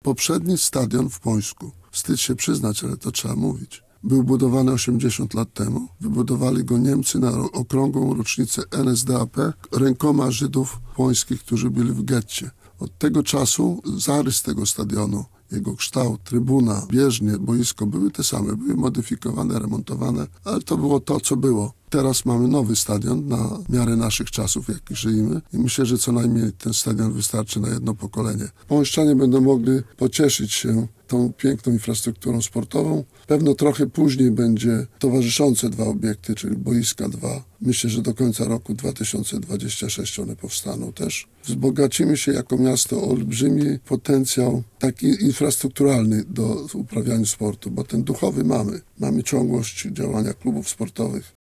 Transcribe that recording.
Poprzedni stadion w Pońsku, wstyd się przyznać, ale to trzeba mówić, był budowany 80 lat temu. Wybudowali go Niemcy na okrągłą rocznicę NSDAP rękoma Żydów pońskich, którzy byli w getcie. Od tego czasu zarys tego stadionu, jego kształt, trybuna, bieżnie, boisko były te same, były modyfikowane, remontowane, ale to było to, co było. Teraz mamy nowy stadion na miarę naszych czasów, w jakich żyjemy i myślę, że co najmniej ten stadion wystarczy na jedno pokolenie. Pońszczanie będą mogli pocieszyć się tą piękną infrastrukturą sportową. Pewno trochę później będzie towarzyszące dwa obiekty, czyli boiska dwa. Myślę, że do końca roku 2026 one powstaną też. Wzbogacimy się jako miasto o olbrzymi potencjał taki infrastrukturalny do uprawiania sportu, bo ten duchowy mamy. Mamy ciągłość działania klubów sportowych.